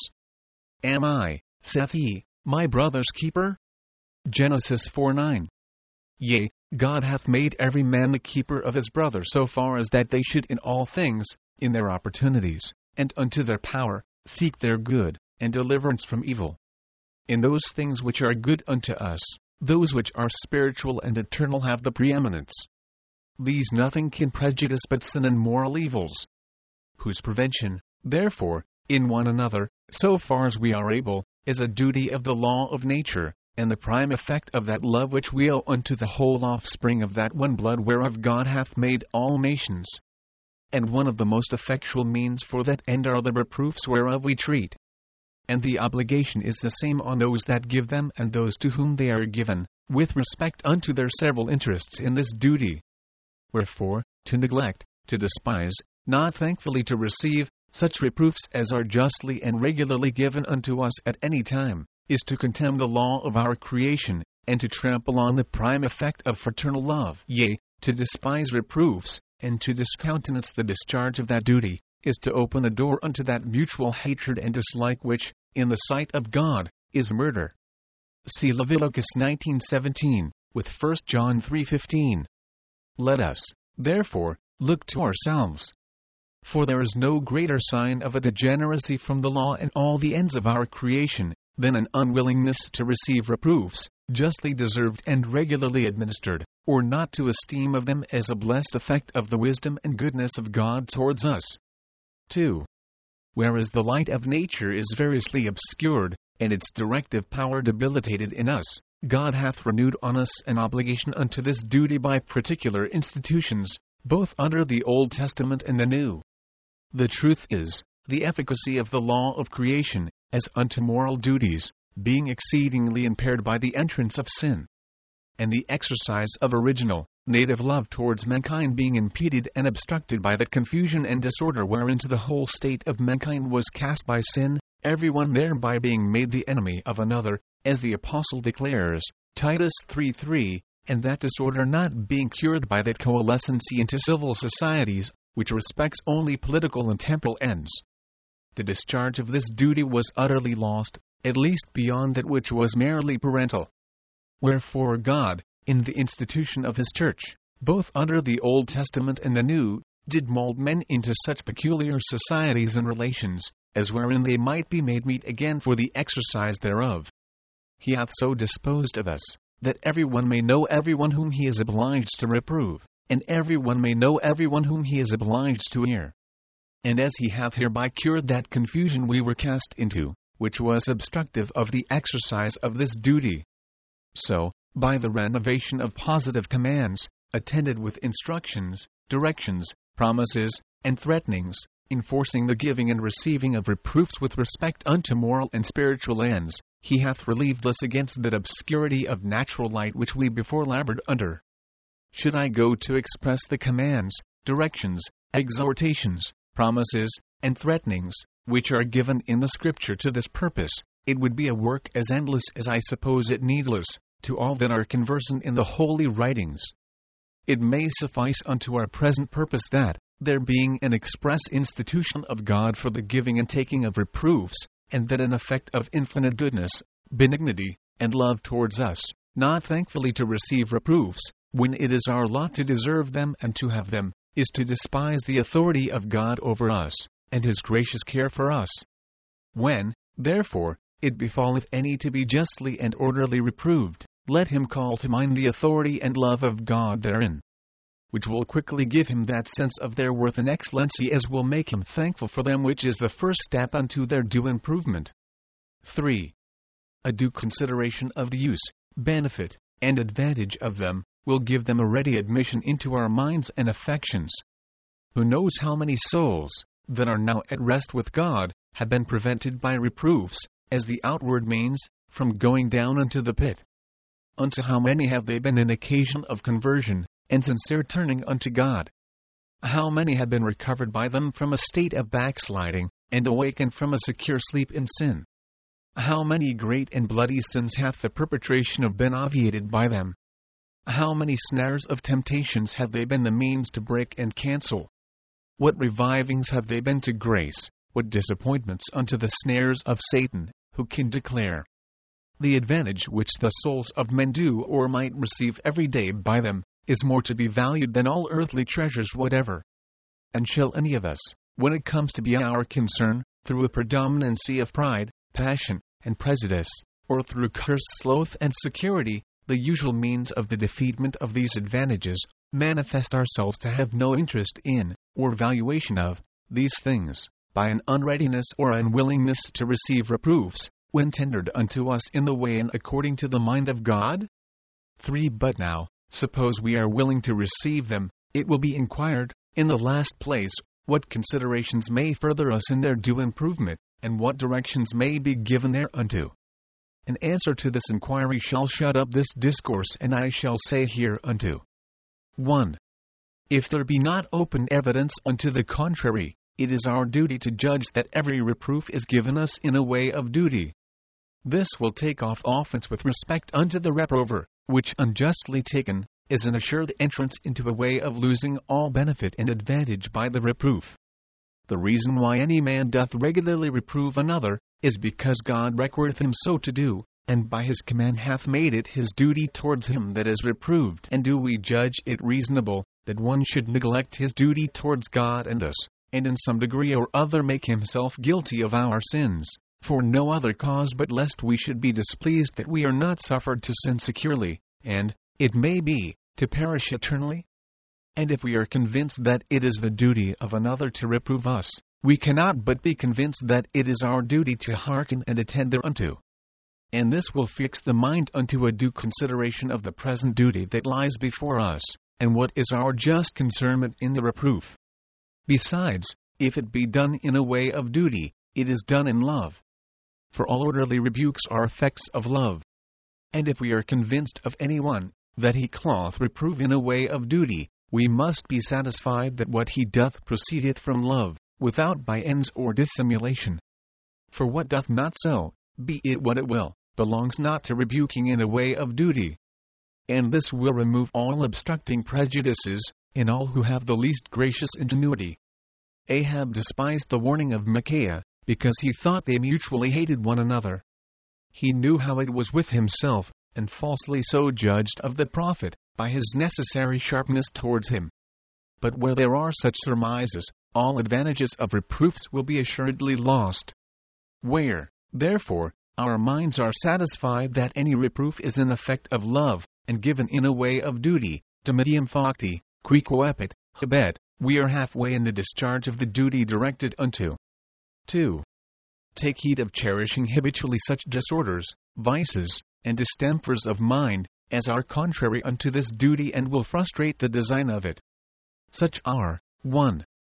Speaker 1: Am I, saith he, my brother's keeper? Genesis four nine. Yea, God hath made every man the keeper of his brother so far as that they should in all things, in their opportunities, and unto their power, seek their good, and deliverance from evil. In those things which are good unto us, those which are spiritual and eternal have the preeminence. These nothing can prejudice but sin and moral evils, whose prevention, therefore, in one another, so far as we are able, is a duty of the law of nature, and the prime effect of that love which we owe unto the whole offspring of that one blood whereof God hath made all nations. And one of the most effectual means for that end are the reproofs whereof we treat. And the obligation is the same on those that give them and those to whom they are given, with respect unto their several interests in this duty. Wherefore, to neglect, to despise, not thankfully to receive, such reproofs as are justly and regularly given unto us at any time, is to contemn the law of our creation, and to trample on the prime effect of fraternal love. Yea, to despise reproofs, and to discountenance the discharge of that duty, is to open the door unto that mutual hatred and dislike which, in the sight of God, is murder. See Leviticus nineteen seventeen, with First John three fifteen. Let us, therefore, look to ourselves. For there is no greater sign of a degeneracy from the law in all the ends of our creation, than an unwillingness to receive reproofs, justly deserved and regularly administered, or not to esteem of them as a blessed effect of the wisdom and goodness of God towards us. two. Whereas the light of nature is variously obscured, and its directive power debilitated in us, God hath renewed on us an obligation unto this duty by particular institutions, both under the Old Testament and the New. The truth is, the efficacy of the law of creation, as unto moral duties, being exceedingly impaired by the entrance of sin, and the exercise of original, native love towards mankind being impeded and obstructed by that confusion and disorder whereinto the whole state of mankind was cast by sin, every one thereby being made the enemy of another, as the Apostle declares, Titus three three, and that disorder not being cured by that coalescency into civil societies, which respects only political and temporal ends. The discharge of this duty was utterly lost, at least beyond that which was merely parental. Wherefore God, in the institution of his church, both under the Old Testament and the New, did mold men into such peculiar societies and relations, as wherein they might be made meet again for the exercise thereof. He hath so disposed of us, that every one may know every one whom he is obliged to reprove, and every one may know every one whom he is obliged to hear. And as he hath hereby cured that confusion we were cast into, which was obstructive of the exercise of this duty, so, by the renovation of positive commands, attended with instructions, directions, promises, and threatenings, enforcing the giving and receiving of reproofs with respect unto moral and spiritual ends, he hath relieved us against that obscurity of natural light which we before labored under. Should I go to express the commands, directions, exhortations, promises, and threatenings, which are given in the Scripture to this purpose, it would be a work as endless as I suppose it needless, to all that are conversant in the holy writings. It may suffice unto our present purpose that, there being an express institution of God for the giving and taking of reproofs, and that an effect of infinite goodness, benignity, and love towards us, not thankfully to receive reproofs, when it is our lot to deserve them and to have them, is to despise the authority of God over us, and his gracious care for us. When, therefore, it befalleth any to be justly and orderly reproved, let him call to mind the authority and love of God therein, which will quickly give him that sense of their worth and excellency as will make him thankful for them, which is the first step unto their due improvement. three. A due consideration of the use, benefit, and advantage of them, will give them a ready admission into our minds and affections. Who knows how many souls, that are now at rest with God, have been prevented by reproofs, as the outward means, from going down into the pit? Unto how many have they been an occasion of conversion, and sincere turning unto God? How many have been recovered by them from a state of backsliding, and awakened from a secure sleep in sin? How many great and bloody sins hath the perpetration of been obviated by them? How many snares of temptations have they been the means to break and cancel? What revivings have they been to grace, what disappointments unto the snares of Satan, who can declare? The advantage which the souls of men do or might receive every day by them, is more to be valued than all earthly treasures whatever. And shall any of us, when it comes to be our concern, through a predominancy of pride, passion, and prejudice, or through cursed sloth and security, the usual means of the defeatment of these advantages, manifest ourselves to have no interest in, or valuation of, these things, by an unreadiness or unwillingness to receive reproofs, when tendered unto us in the way and according to the mind of God? three. But now, suppose we are willing to receive them, it will be inquired, in the last place, what considerations may further us in their due improvement, and what directions may be given thereunto. An answer to this inquiry shall shut up this discourse, and I shall say hereunto. one. If there be not open evidence unto the contrary, it is our duty to judge that every reproof is given us in a way of duty. This will take off offense with respect unto the reprover, which unjustly taken, is an assured entrance into a way of losing all benefit and advantage by the reproof. The reason why any man doth regularly reprove another, is because God requireth him so to do, and by his command hath made it his duty towards him that is reproved. And do we judge it reasonable, that one should neglect his duty towards God and us, and in some degree or other make himself guilty of our sins, for no other cause but lest we should be displeased that we are not suffered to sin securely, and, it may be, to perish eternally? And if we are convinced that it is the duty of another to reprove us, we cannot but be convinced that it is our duty to hearken and attend thereunto. And this will fix the mind unto a due consideration of the present duty that lies before us, and what is our just concernment in the reproof. Besides, if it be done in a way of duty, it is done in love. For all orderly rebukes are effects of love. And if we are convinced of any one, that he cloth reprove in a way of duty, we must be satisfied that what he doth proceedeth from love, without by ends or dissimulation. For what doth not so, be it what it will, belongs not to rebuking in a way of duty. And this will remove all obstructing prejudices, in all who have the least gracious ingenuity. Ahab despised the warning of Micaiah, because he thought they mutually hated one another. He knew how it was with himself, and falsely so judged of the prophet, by his necessary sharpness towards him. But where there are such surmises, all advantages of reproofs will be assuredly lost. Where, therefore, our minds are satisfied that any reproof is an effect of love, and given in a way of duty, domitium facti, qui coepit, habet, we are halfway in the discharge of the duty directed unto. two. Take heed of cherishing habitually such disorders, vices, and distempers of mind, as are contrary unto this duty and will frustrate the design of it. Such are, one.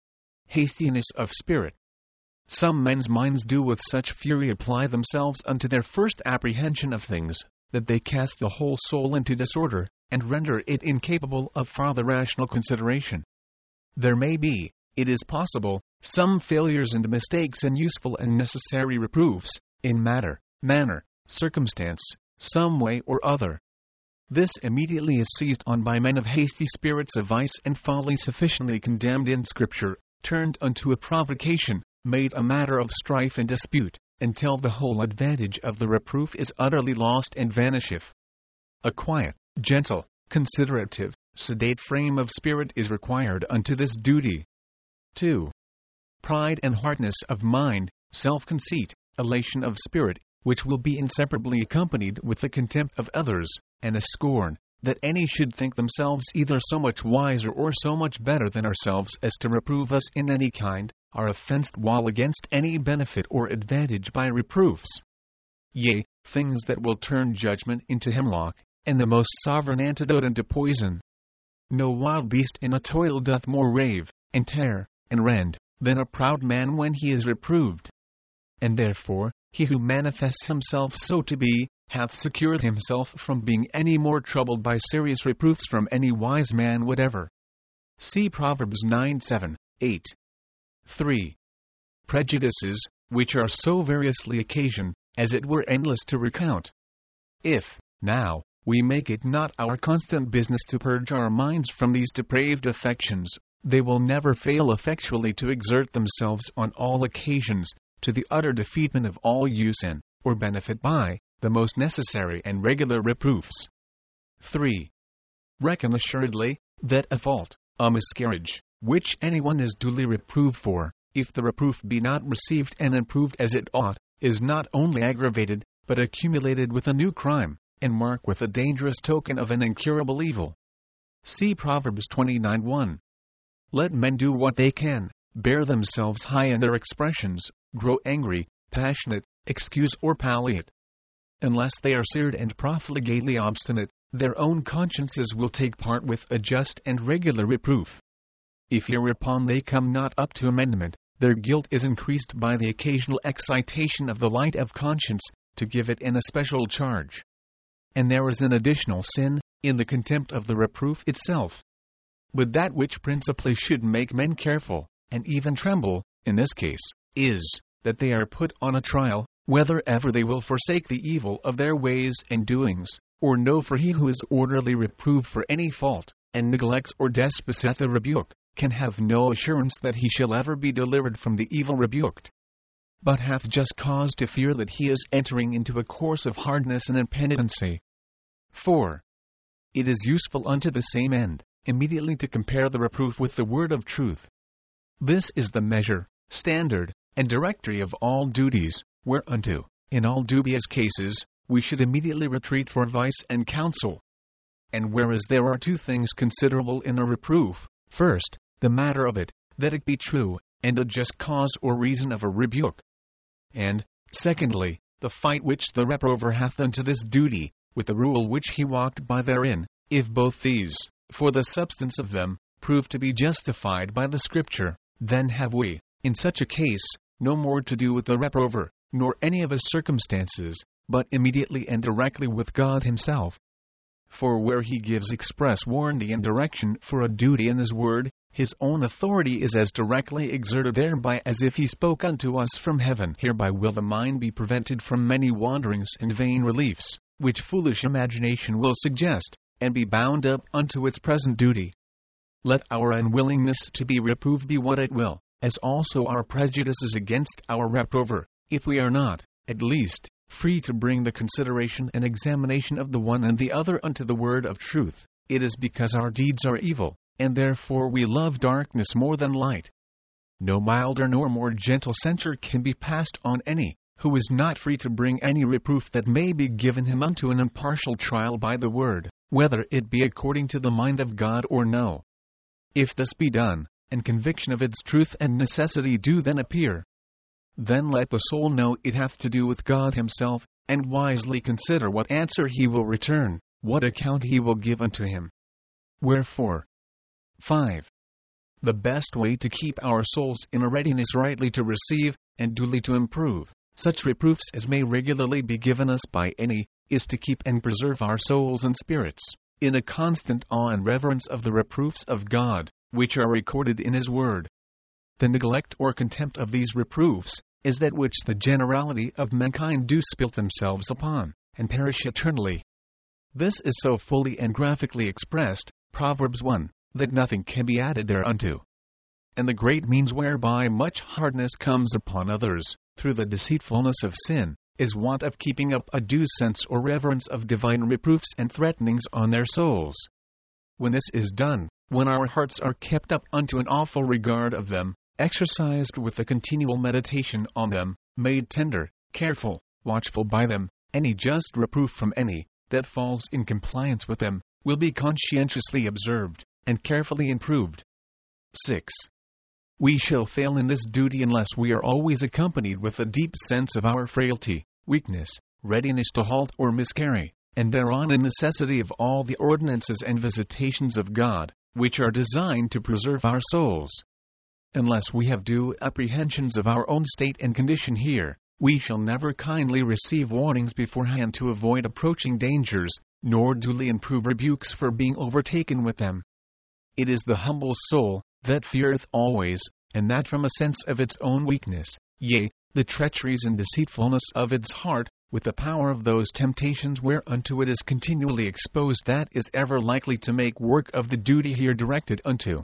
Speaker 1: hastiness of spirit. Some men's minds do with such fury apply themselves unto their first apprehension of things, that they cast the whole soul into disorder, and render it incapable of farther rational consideration. There may be, it is possible, some failures and mistakes in useful and necessary reproofs, in matter, manner, circumstance, some way or other. This immediately is seized on by men of hasty spirits of vice and folly sufficiently condemned in Scripture, turned unto a provocation, made a matter of strife and dispute, until the whole advantage of the reproof is utterly lost and vanisheth. A quiet, gentle, considerative, sedate frame of spirit is required unto this duty. two. Pride and hardness of mind, self-conceit, elation of spirit, which will be inseparably accompanied with the contempt of others, and a scorn, that any should think themselves either so much wiser or so much better than ourselves as to reprove us in any kind, are a fenced wall against any benefit or advantage by reproofs. Yea, things that will turn judgment into hemlock, and the most sovereign antidote into poison. No wild beast in a toil doth more rave, and tear, and rend, than a proud man when he is reproved. And therefore, he who manifests himself so to be, hath secured himself from being any more troubled by serious reproofs from any wise man whatever. See Proverbs nine seven, eight. three. Prejudices, which are so variously occasioned, as it were endless to recount. If, now, we make it not our constant business to purge our minds from these depraved affections, they will never fail effectually to exert themselves on all occasions, to the utter defeatment of all use in, or benefit by, the most necessary and regular reproofs. three. Reckon assuredly, that a fault, a miscarriage, which anyone is duly reproved for, if the reproof be not received and improved as it ought, is not only aggravated, but accumulated with a new crime, and marked with a dangerous token of an incurable evil. See Proverbs twenty-nine one. Let men do what they can, bear themselves high in their expressions, grow angry, passionate, excuse or palliate. Unless they are seared and profligately obstinate, their own consciences will take part with a just and regular reproof. If hereupon they come not up to amendment, their guilt is increased by the occasional excitation of the light of conscience, to give it an especial charge. And there is an additional sin, in the contempt of the reproof itself. But that which principally should make men careful, and even tremble, in this case, is, that they are put on a trial, whether ever they will forsake the evil of their ways and doings, or no. For he who is orderly reproved for any fault, and neglects or despiseth a rebuke, can have no assurance that he shall ever be delivered from the evil rebuked, but hath just cause to fear that he is entering into a course of hardness and impenitency. four. It is useful unto the same end, immediately to compare the reproof with the word of truth. This is the measure, standard, and directory of all duties, whereunto, in all dubious cases, we should immediately retreat for advice and counsel. And whereas there are two things considerable in a reproof, first, the matter of it, that it be true, and a just cause or reason of a rebuke. And, secondly, the fight which the reprover hath unto this duty, with the rule which he walked by therein, if both these, for the substance of them, prove to be justified by the Scripture, then have we, in such a case, no more to do with the reprover, nor any of his circumstances, but immediately and directly with God himself. For where he gives express warranty and direction for a duty in his word, his own authority is as directly exerted thereby as if he spoke unto us from heaven. Hereby will the mind be prevented from many wanderings and vain reliefs, which foolish imagination will suggest, and be bound up unto its present duty. Let our unwillingness to be reproved be what it will, as also our prejudices against our reprover, if we are not, at least, free to bring the consideration and examination of the one and the other unto the word of truth, it is because our deeds are evil, and therefore we love darkness more than light. No milder nor more gentle censure can be passed on any, who is not free to bring any reproof that may be given him unto an impartial trial by the word, whether it be according to the mind of God or no. If this be done, and conviction of its truth and necessity do then appear, then let the soul know it hath to do with God himself, and wisely consider what answer he will return, what account he will give unto him. Wherefore, five. The best way to keep our souls in a readiness rightly to receive, and duly to improve, such reproofs as may regularly be given us by any, is to keep and preserve our souls and spirits in a constant awe and reverence of the reproofs of God, which are recorded in His Word. The neglect or contempt of these reproofs is that which the generality of mankind do spilt themselves upon, and perish eternally. This is so fully and graphically expressed, Proverbs one, that nothing can be added thereunto. And the great means whereby much hardness comes upon others, through the deceitfulness of sin, is want of keeping up a due sense or reverence of divine reproofs and threatenings on their souls. When this is done, when our hearts are kept up unto an awful regard of them, exercised with a continual meditation on them, made tender, careful, watchful by them, any just reproof from any that falls in compliance with them, will be conscientiously observed, and carefully improved. six. We shall fail in this duty unless we are always accompanied with a deep sense of our frailty, weakness, readiness to halt or miscarry, and thereon a necessity of all the ordinances and visitations of God, which are designed to preserve our souls. Unless we have due apprehensions of our own state and condition here, we shall never kindly receive warnings beforehand to avoid approaching dangers, nor duly improve rebukes for being overtaken with them. It is the humble soul that feareth always, and that from a sense of its own weakness, yea, the treacheries and deceitfulness of its heart, with the power of those temptations whereunto it is continually exposed, that is ever likely to make work of the duty here directed unto.